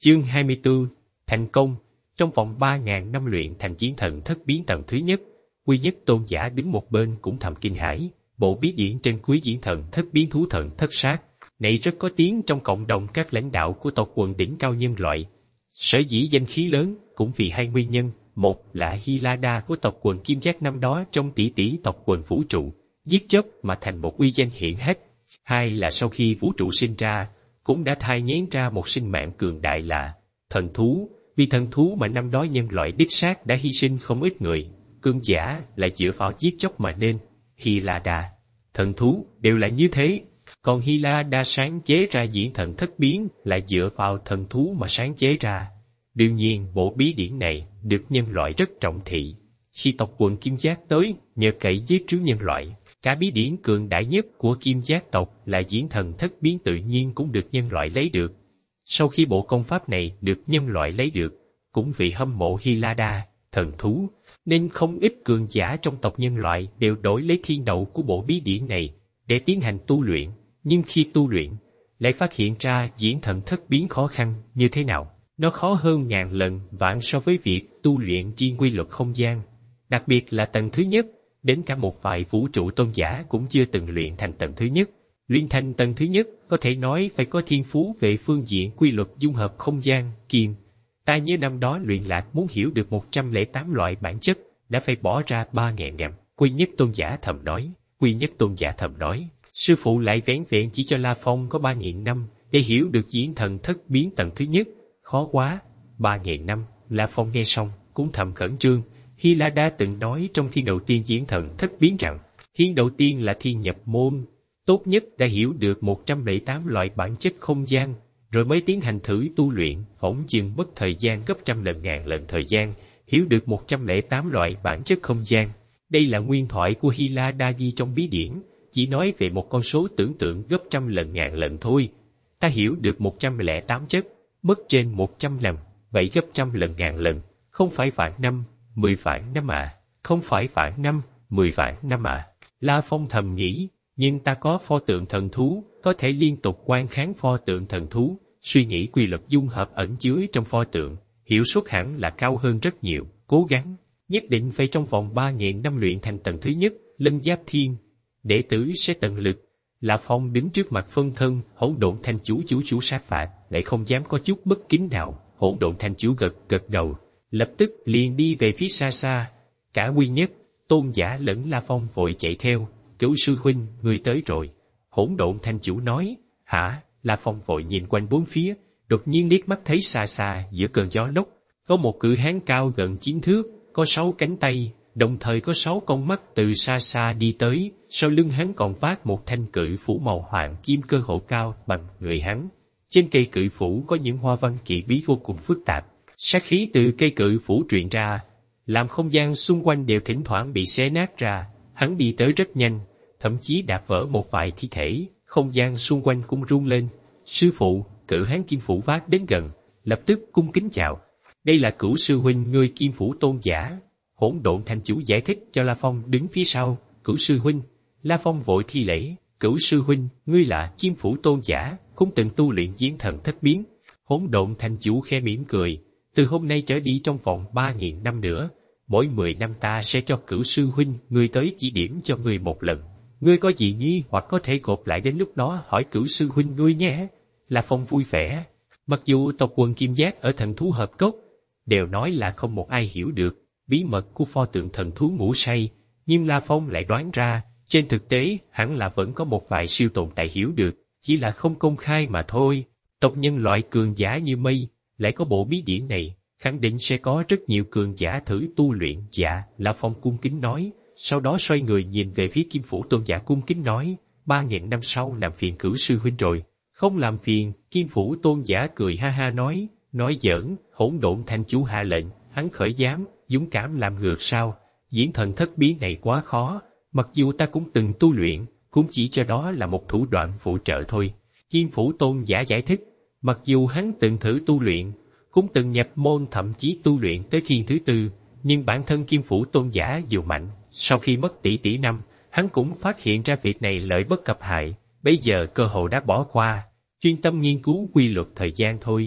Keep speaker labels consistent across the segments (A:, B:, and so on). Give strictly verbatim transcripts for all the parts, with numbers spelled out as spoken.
A: Chương hai mươi tư. Thành công. Trong vòng ba ngàn năm luyện thành chiến thần thất biến tầng thứ nhất, Quy Nhất tôn giả đứng một bên cũng thầm kinh hãi. Bộ bí điển trên Quý diễn thần thất biến thú thần thất sát này rất có tiếng trong cộng đồng các lãnh đạo của tộc quần đỉnh cao nhân loại. Sở dĩ danh khí lớn cũng vì hai nguyên nhân: một là Hilada của tộc quần Kim Giác năm đó trong tỷ tỷ tộc quần vũ trụ giết chóc mà thành một uy danh hiển hách; hai là sau khi vũ trụ sinh ra cũng đã thai nghén ra một sinh mạng cường đại là thần thú. Vì thần thú mà năm đó nhân loại đích xác đã hy sinh không ít người, cường giả là dựa vào giết chóc mà nên. Hilada, thần thú đều là như thế, còn Hilada sáng chế ra diễn thần thất biến là dựa vào thần thú mà sáng chế ra. Đương nhiên bộ bí điển này được nhân loại rất trọng thị. Khi tộc quần Kim Giác tới, nhờ cậy giết trước nhân loại, cả bí điển cường đại nhất của Kim Giác tộc là diễn thần thất biến tự nhiên cũng được nhân loại lấy được. Sau khi bộ công pháp này được nhân loại lấy được, cũng vì hâm mộ Hilada, thần thú, nên không ít cường giả trong tộc nhân loại đều đổi lấy thiên đậu của bộ bí điển này để tiến hành tu luyện. Nhưng khi tu luyện, lại phát hiện ra diễn thần thất biến khó khăn như thế nào. Nó khó hơn ngàn lần vạn so với việc tu luyện riêng quy luật không gian. Đặc biệt là tầng thứ nhất, đến cả một vài vũ trụ tôn giả cũng chưa từng luyện thành tầng thứ nhất. Luyện thành tầng thứ nhất có thể nói phải có thiên phú về phương diện quy luật dung hợp không gian, kim. Ta nhớ năm đó luyện lạc muốn hiểu được một trăm lẻ tám loại bản chất, đã phải bỏ ra ba ngàn năm. Quy Nhất tôn giả thầm nói, Quy Nhất tôn giả thầm nói, sư phụ lại vẻn vẹn chỉ cho La Phong có ba nghìn năm để hiểu được diễn thần thất biến tầng thứ nhất. Khó quá, ba nghìn năm. La Phong nghe xong cũng thầm khẩn trương. Hilada từng nói trong thiên đầu tiên diễn thần thất biến rằng, thiên đầu tiên là thiên nhập môn, tốt nhất đã hiểu được một trăm lẻ tám loại bản chất không gian, rồi mới tiến hành thử tu luyện, phỏng chừng mất thời gian gấp trăm lần ngàn lần thời gian, hiểu được một trăm lẻ tám loại bản chất không gian. Đây là nguyên thoại của Hilada ghi trong bí điển, chỉ nói về một con số tưởng tượng gấp trăm lần ngàn lần thôi. Ta hiểu được một trăm lẻ tám chất, mất trên một trăm lần, vậy gấp trăm lần ngàn lần, không phải vạn năm, mười vạn năm à, không phải vạn năm, mười vạn năm à. La Phong thầm nghĩ, nhưng ta có pho tượng thần thú, có thể liên tục quan kháng pho tượng thần thú, suy nghĩ quy luật dung hợp ẩn chứa trong pho tượng, hiệu suất hẳn là cao hơn rất nhiều. Cố gắng, nhất định phải trong vòng ba nghìn năm luyện thành tầng thứ nhất, Lân Giáp Thiên. Đệ tử sẽ tận lực. La Phong đứng trước mặt phân thân, Hỗn Độn Thanh Chủ chủ chủ sát phạt, lại không dám có chút bất kính nào. Hỗn Độn Thanh Chủ gật gật đầu, lập tức liền đi về phía xa xa. Cả Quy Nhất tôn giả lẫn La Phong vội chạy theo. Cửu sư huynh, người tới rồi. Hỗn Độn Thanh Chủ nói. Hả? La Phong vội nhìn quanh bốn phía, đột nhiên liếc mắt thấy xa xa giữa cơn gió lốc, có một cự hán cao gần chín thước, có sáu cánh tay, đồng thời có sáu con mắt từ xa xa đi tới. Sau lưng hắn còn vác một thanh cự phủ màu hoàng kim cơ hộ cao bằng người hắn. Trên cây cự phủ có những hoa văn kỳ bí vô cùng phức tạp. Sát khí từ cây cự phủ truyền ra, làm không gian xung quanh đều thỉnh thoảng bị xé nát ra. Hắn đi tới rất nhanh, thậm chí đạp vỡ một vài thi thể, không gian xung quanh cũng rung lên. Sư phụ, cự hán kim phủ vác đến gần, lập tức cung kính chào. Đây là Cửu sư huynh ngươi Kim Phủ tôn giả. Hỗn Độn Thanh Chủ giải thích cho La Phong đứng phía sau. Cửu sư huynh. La Phong vội thi lễ. Cửu sư huynh, ngươi là Kim Phủ tôn giả, cũng từng tu luyện diễn thần thất biến. Hỗn Độn Thanh Chủ khe mỉm cười. Từ hôm nay trở đi trong vòng ba nghìn năm nữa, mỗi mười năm ta sẽ cho Cửu sư huynh ngươi tới chỉ điểm cho ngươi một lần. Ngươi có gì nghi hoặc có thể gộp lại đến lúc đó hỏi Cửu sư huynh ngươi nhé. La Phong vui vẻ. Mặc dù tộc quần Kim Giác ở thần thú hợp cốc đều nói là không một ai hiểu được bí mật của pho tượng thần thú ngủ say, nhưng La Phong lại đoán ra, trên thực tế hẳn là vẫn có một vài siêu tồn tại hiểu được, chỉ là không công khai mà thôi. Tộc nhân loại cường giả như mây, lại có bộ bí điển này, khẳng định sẽ có rất nhiều cường giả thử tu luyện. Dạ, La Phong cung kính nói, sau đó xoay người nhìn về phía Kim Phủ tôn giả cung kính nói, ba nghìn năm sau làm phiền Cửu sư huynh rồi. Không làm phiền, Kim Phủ tôn giả cười ha ha nói, nói giỡn. Hỗn Độn Thanh Chủ hạ lệnh, hắn khởi dám, dũng cảm làm ngược sao? Diễn thần thất biến này quá khó, mặc dù ta cũng từng tu luyện, cũng chỉ cho đó là một thủ đoạn phụ trợ thôi. Kim Phủ tôn giả giải thích, mặc dù hắn từng thử tu luyện, cũng từng nhập môn thậm chí tu luyện tới khiên thứ tư, nhưng bản thân Kim Phủ tôn giả dù mạnh, sau khi mất tỷ tỷ năm, hắn cũng phát hiện ra việc này lợi bất cập hại, bây giờ cơ hội đã bỏ qua, chuyên tâm nghiên cứu quy luật thời gian thôi.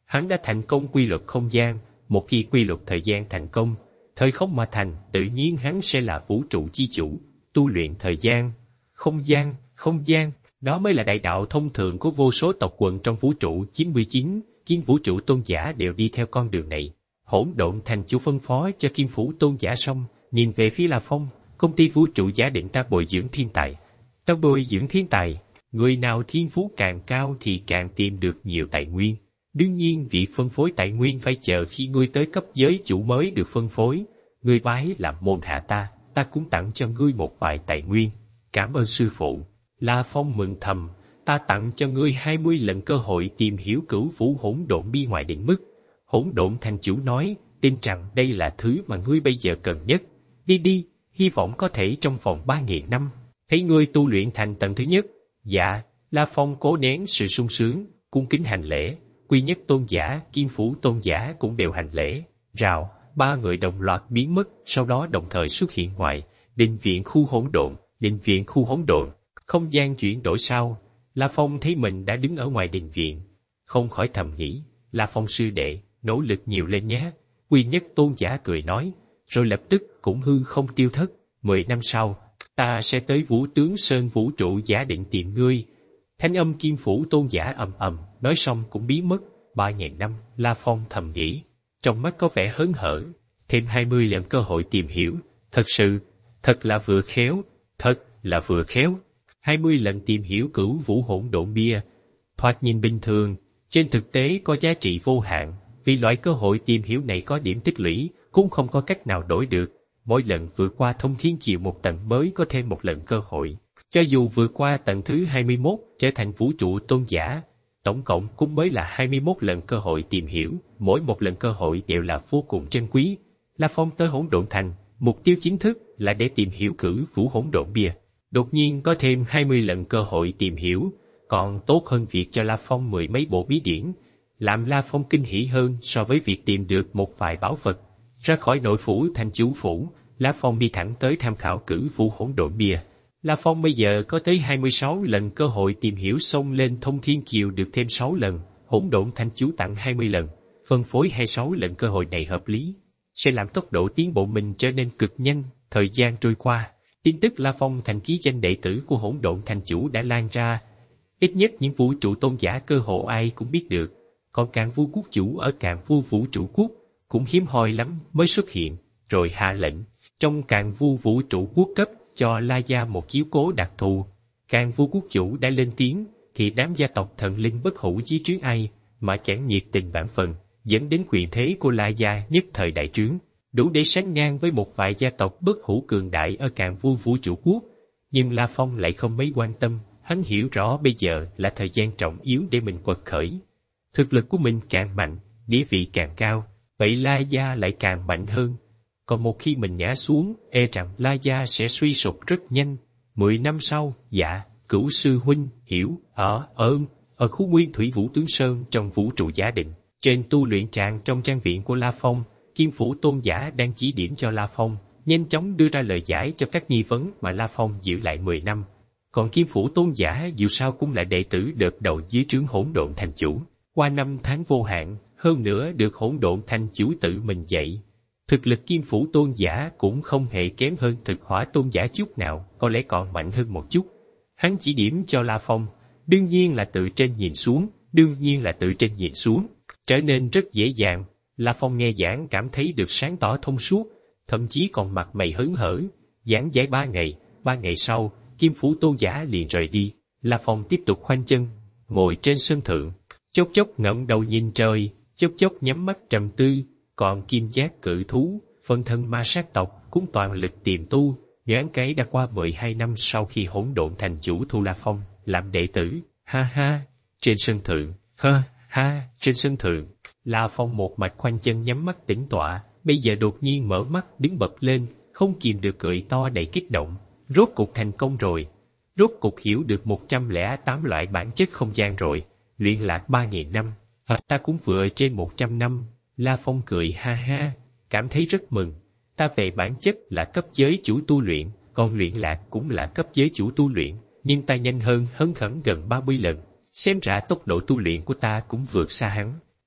A: Hắn đã thành công quy luật không gian, một khi quy luật thời gian thành công, thời không mà thành, tự nhiên hắn sẽ là vũ trụ chi chủ, tu luyện thời gian, không gian, không gian, đó mới là đại đạo thông thường của vô số tộc quần trong vũ trụ. chín mươi chín, chín vũ trụ tôn giả đều đi theo con đường này. Hỗn độn thành chủ phân phó cho Kim Phủ tôn giả xong, nhìn về phía La Phong, công ty vũ trụ giả định ta bồi dưỡng thiên tài. Ta bồi dưỡng thiên tài, người nào thiên phú càng cao thì càng tìm được nhiều tài nguyên. Đương nhiên việc phân phối tài nguyên phải chờ khi ngươi tới cấp giới chủ mới được phân phối. Ngươi bái làm môn hạ ta, ta cũng tặng cho ngươi một vài tài nguyên. Cảm ơn sư phụ. La Phong mừng thầm, ta tặng cho ngươi hai mươi lần cơ hội tìm hiểu cửu vũ hỗn độn bi ngoài định mức. Hỗn độn thành chủ nói, tin rằng đây là thứ mà ngươi bây giờ cần nhất. Đi đi, hy vọng có thể trong vòng ba nghìn năm, thấy ngươi tu luyện thành tầng thứ nhất. Dạ, La Phong cố nén sự sung sướng, cung kính hành lễ. Quy Nhất tôn giả, Kim Phủ tôn giả cũng đều hành lễ. Rào, ba người đồng loạt biến mất, sau đó đồng thời xuất hiện ngoài định viện khu hỗn độn. Định viện khu hỗn độn, không gian chuyển đổi sao? La Phong thấy mình đã đứng ở ngoài định viện, không khỏi thầm nghĩ, La Phong sư đệ, nỗ lực nhiều lên nhé. Quy Nhất tôn giả cười nói, rồi lập tức cũng hư không tiêu thất. Mười năm sau, ta sẽ tới Vũ Tướng Sơn vũ trụ giả định tìm ngươi. Thanh âm Kim Phủ tôn giả ầm ầm, nói xong cũng biến mất. Ba ngàn năm, La Phong thầm nghĩ, trong mắt có vẻ hớn hở. Thêm hai mươi lần cơ hội tìm hiểu, thật sự, thật là vừa khéo, thật là vừa khéo. Hai mươi lần tìm hiểu cửu vũ hỗn độn bia, thoạt nhìn bình thường, trên thực tế có giá trị vô hạn. Vì loại cơ hội tìm hiểu này có điểm tích lũy, cũng không có cách nào đổi được. Mỗi lần vượt qua thông thiên chiều một tầng mới có thêm một lần cơ hội. Cho dù vượt qua tầng thứ hai mươi mốt trở thành vũ trụ tôn giả, tổng cộng cũng mới là hai mươi mốt lần cơ hội tìm hiểu, mỗi một lần cơ hội đều là vô cùng trân quý. La Phong tới hỗn độn thành, mục tiêu chính thức là để tìm hiểu cửu vũ hỗn độn bia. Đột nhiên có thêm hai mươi lần cơ hội tìm hiểu, còn tốt hơn việc cho La Phong mười mấy bộ bí điển, làm La Phong kinh hỉ hơn so với việc tìm được một vài bảo vật. Ra khỏi nội phủ thành chủ phủ, La Phong đi thẳng tới tham khảo cửu vũ hỗn độn bia. La Phong bây giờ có tới hai mươi sáu lần cơ hội tìm hiểu, xông lên thông thiên kiều được thêm sáu lần, hỗn độn thành chủ tặng hai mươi lần, phân phối hai mươi sáu lần cơ hội này hợp lý, sẽ làm tốc độ tiến bộ mình trở nên cực nhanh. Thời gian trôi qua, tin tức La Phong thành ký danh đệ tử của hỗn độn thành chủ đã lan ra. Ít nhất những vũ trụ tôn giả cơ hồ ai cũng biết được, còn Càn Vu quốc chủ ở Càn Vu vũ trụ quốc cũng hiếm hoi lắm mới xuất hiện, rồi hạ lệnh trong Càn Vu vũ trụ quốc cấp cho La Gia một chiếu cố đặc thù. Càn Vu quốc chủ đã lên tiếng, thì đám gia tộc thần linh bất hủ chí trước ai mà chẳng nhiệt tình bản phần, dẫn đến quyền thế của La Gia nhất thời đại trướng, đủ để sánh ngang với một vài gia tộc bất hủ cường đại ở Càn Vu vũ trụ quốc. Nhưng La Phong lại không mấy quan tâm, hắn hiểu rõ bây giờ là thời gian trọng yếu để mình quật khởi. Thực lực của mình càng mạnh, địa vị càng cao, vậy La Gia lại càng mạnh hơn. Còn một khi mình ngã xuống, e rằng La Gia sẽ suy sụp rất nhanh. Mười năm sau, dạ, Cửu sư huynh, hiểu, ở, ở, ở khu nguyên thủy Vũ Tướng Sơn trong vũ trụ giả định, trên tu luyện tràng trong trang viện của La Phong, Kim Phủ tôn giả đang chỉ điểm cho La Phong, nhanh chóng đưa ra lời giải cho các nghi vấn mà La Phong giữ lại mười năm. Còn Kim Phủ tôn giả dù sao cũng là đệ tử đợt đầu dưới trướng hỗn độn thành chủ, qua năm tháng vô hạn, hơn nữa được hỗn độn thành chủ tự mình dạy. Thực lực Kim Phủ tôn giả cũng không hề kém hơn Thực Hỏa tôn giả chút nào, có lẽ còn mạnh hơn một chút. Hắn chỉ điểm cho La Phong, đương nhiên là từ trên nhìn xuống, đương nhiên là từ trên nhìn xuống, trở nên rất dễ dàng. La Phong nghe giảng cảm thấy được sáng tỏ thông suốt, thậm chí còn mặt mày hớn hở. Giảng giải ba ngày, ba ngày sau, Kim Phủ tôn giả liền rời đi. La Phong tiếp tục khoanh chân, ngồi trên sân thượng, chốc chốc ngẩng đầu nhìn trời, chốc chốc nhắm mắt trầm tư. Còn Kim Giác cự thú, phân thân ma sát tộc cũng toàn lực tìm tu. Nhoáng cái đã qua mười hai năm sau khi hỗn độn thành chủ thu La Phong làm đệ tử. Ha ha, trên sân thượng, ha ha, trên sân thượng, La Phong một mạch khoanh chân nhắm mắt tĩnh tọa, bây giờ đột nhiên mở mắt đứng bật lên, không kìm được cười to đầy kích động. Rốt cục thành công rồi, rốt cục hiểu được một trăm lẻ tám loại bản chất không gian rồi, luyện lạc ba nghìn năm, à, ta cũng vừa trên một trăm năm. La Phong cười ha ha, cảm thấy rất mừng. Ta về bản chất là cấp giới chủ tu luyện, còn luyện lạc cũng là cấp giới chủ tu luyện, nhưng ta nhanh hơn hấn khẩn gần ba mươi lần. Xem ra tốc độ tu luyện của ta cũng vượt xa hắn.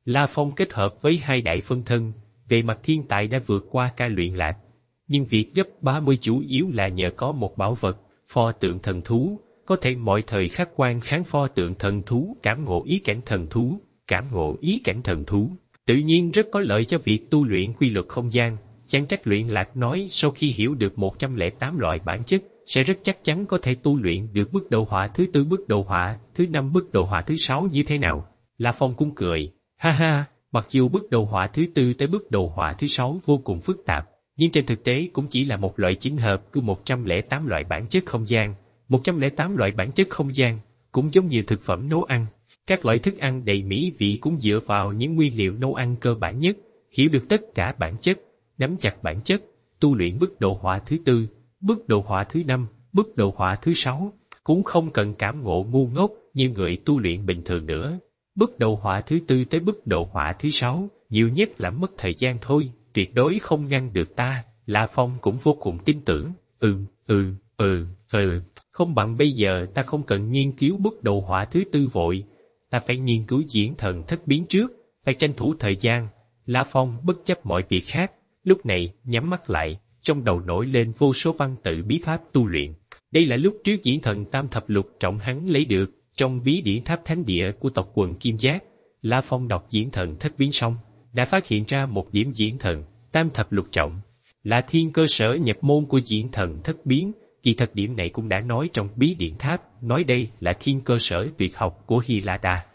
A: La Phong kết hợp với hai đại phân thân, về mặt thiên tài đã vượt qua ca luyện lạc. Nhưng việc gấp ba mươi chủ yếu là nhờ có một bảo vật, pho tượng thần thú, có thể mọi thời khắc quan kháng pho tượng thần thú, cảm ngộ ý cảnh thần thú, cảm ngộ ý cảnh thần thú. Tự nhiên rất có lợi cho việc tu luyện quy luật không gian. Chẳng trách luyện lạc nói sau khi hiểu được một trăm lẻ tám loại bản chất, sẽ rất chắc chắn có thể tu luyện được bước đầu họa thứ tư, bước đầu họa thứ năm, bước đầu họa thứ sáu như thế nào. La Phong cũng cười, ha ha, mặc dù bước đầu họa thứ tư tới bước đầu họa thứ sáu vô cùng phức tạp, nhưng trên thực tế cũng chỉ là một loại chính hợp của một trăm lẻ tám loại bản chất không gian. một trăm lẻ tám loại bản chất không gian, cũng giống như thực phẩm nấu ăn. Các loại thức ăn đầy mỹ vị cũng dựa vào những nguyên liệu nấu ăn cơ bản nhất, hiểu được tất cả bản chất, nắm chặt bản chất, tu luyện bước độ họa thứ tư, bước độ họa thứ năm, bước độ họa thứ sáu, cũng không cần cảm ngộ ngu ngốc như người tu luyện bình thường nữa. Bước đầu họa thứ tư tới bước độ họa thứ sáu, nhiều nhất là mất thời gian thôi, tuyệt đối không ngăn được ta. La Phong cũng vô cùng tin tưởng, ừ, ừ, ừ, ừ, không bằng bây giờ ta không cần nghiên cứu bước đầu họa thứ tư vội, ta phải nghiên cứu diễn thần thất biến trước, phải tranh thủ thời gian. La Phong bất chấp mọi việc khác, lúc này nhắm mắt lại, trong đầu nổi lên vô số văn tự bí pháp tu luyện. Đây là lúc trước diễn thần tam thập lục trọng hắn lấy được trong bí điển tháp thánh địa của tộc quần Kim Giác. La Phong đọc diễn thần thất biến xong, đã phát hiện ra một điểm diễn thần tam thập lục trọng là thiên cơ sở nhập môn của diễn thần thất biến. Kỳ thật điểm này cũng đã nói trong bí điển tháp, nói đây là thiên cơ sở tuyệt học của Hy La Đa.